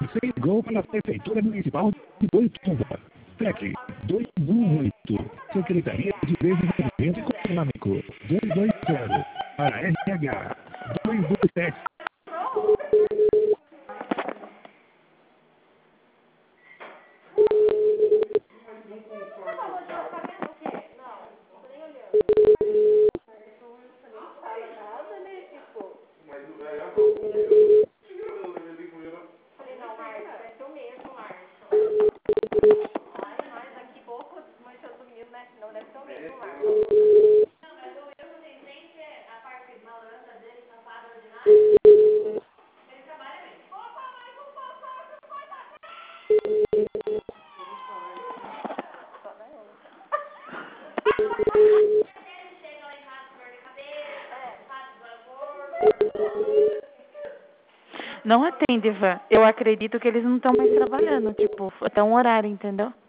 Você ligou para a Prefeitura Municipal de Boituva. PEC 218. Secretaria de Desenvolvimento Econômico 220. Para RH 227. Não atende, Ivan. Eu acredito que eles não estão mais trabalhando, tipo, até um horário, entendeu?